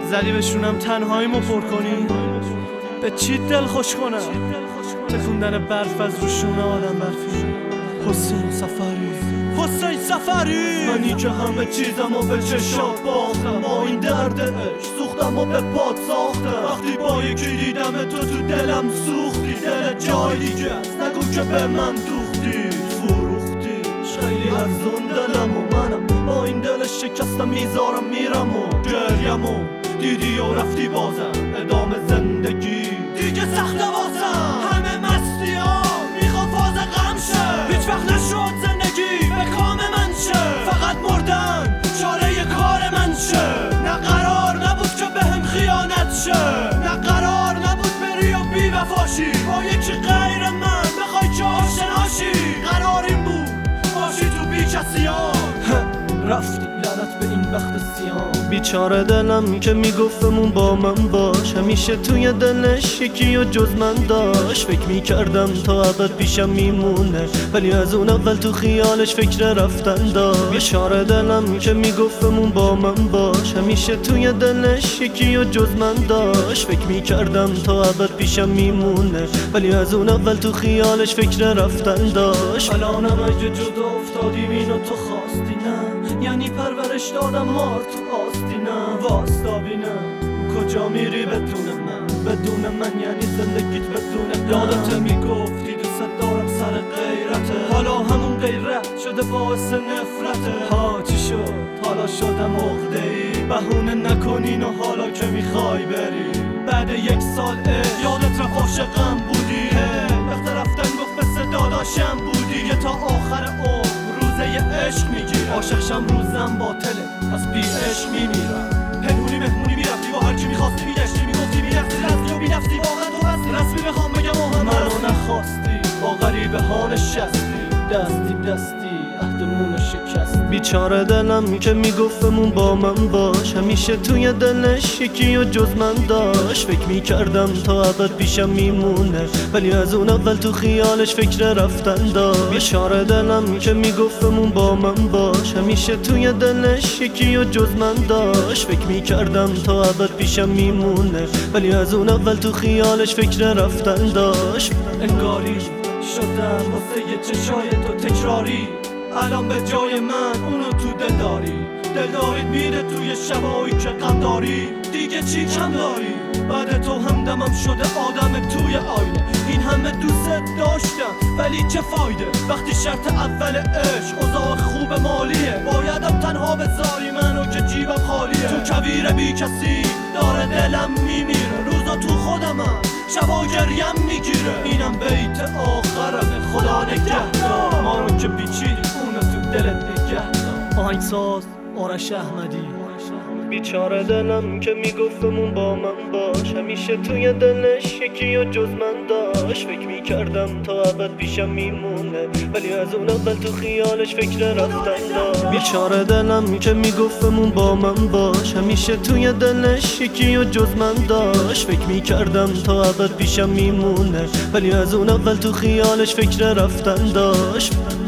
زدی بشونم تنهاییمو پر کنی، به چی دل خوش کنم؟ تکوندن برف از روشونه آدم برفی. حسین سفری منی که همه چیزمو به چشات باختم، با این درد عشق سوختم و به پات ساختم. وقتی با یکی دیدم تو دلم سوختی، دل جای دیگه است نگو که به من دوختی. فروختی خیلی ارزون دلم و منم با این دل شکستم میذارم میرم و گریمو دیدی و رفتی بازم ادامه زندگی دیگه سخته واسم. همه مستی ها میخوام فاز غم شه، هیچ وقت نشد زندگی به کام من شه. فقط مردن چاره کار من شه، نه قرار نبود که بهم خیانت شه، نه قرار نبود بری و بی وفاشی با یکی غیر من بخوای که آشناشی. قرار این بود باشی تو بی کسی ها، رفتی لعنت به این بخت سیام. بیچاره دلم که میگفتمون با من باش، همیشه توی دلش یکی و جز من داشت. فکر میکردم تا ابد پیشم میمونه، ولی از اون اول تو خیالش فکر رفتن داشت. بیچاره دلم که میگفتمون با من باش، همیشه توی دلش یکی و جز من داشت. فکر میکردم تا ابد پیشم میمونه، ولی از اون اول تو خیالش فکر رفتن داشت. الانم اگه جدا افتادیم اینو تو خواستی نه، یعنی پرورش دادم مار تو آستینم. واستا بینم کجا میری بدون من یعنی زندگیت بدون. یادت میگفتی دوست دارم سر غیرته، حالا همون غیرت شده باعث نفرته. ها چی شد حالا شدم عقده‌ای، بهونه نکنین و حالا که میخوای بری بعد 1 سال یادت رفت عاشقم بودی. وقت رفتن گفت مثل داداشم بودی، تا آخر عمر روزه عشق میگیرم. عاشقشم روزم باطله پس بی عشق میمیرم. پنهونی مهمونی میرفتی با هرکی میخواستی میگشتی میگفتی میرفتی رفتی و بینفتی. واقعا تو بس رسمی بخوام بگم و هم منو نخواستی، با غریبه ها نشستی دستی عهدمونو شکست. بیچاره دلم که میگفتمون با من باش، همیشه توی دلش یکی و جز من داشت. فکر میکردم تا ابد پیشم میمونه، ولی از اون اول تو خیالش فکر رفتن داشت. بیچاره دلم که میگفتمون با من باش، همیشه توی دلش یکی و جز من داشت. فکر میکردم تا ابد پیشم میمونه، ولی از اون اول تو خیالش فکر رفتن داشت. انگاری شدم واسه یه چشای تو تکراری، الان به جای من اونو تو دل دارید میره توی شبایی که غم داری. دیگه چی کم داری؟ بعد تو همدمم شده آدم توی آینه. این همه دوست داشتم ولی چه فایده وقتی شرط اول عشق اوضاع خوب مالیه. بایدم تنها بذاری منو که جیبم خالیه. تو کویر بی کسی داره دلم میمیره، روزا تو خودمم شبا گریم میگیره. اینم بیت آخرمه خدا نگهدار، ما رو که پیچیدی اونو تو دلت نگهدار. آهنگساز آرش احمدی. بیچاره دلم که میگفتمون با من باش، همیشه توی دلش یکی و جز من داشت. فکر میکردم تا ابد پیشم میمونه، ولی از اون اول تو خیالش فکر رفتن داشت. بیچاره دلم که میگفتمون با من باش، همیشه توی دلش یکی و جز من داشت. فکر میکردم تا ابد پیشم میمونه، ولی از اون اول تو خیالش فکر رفتن داشت.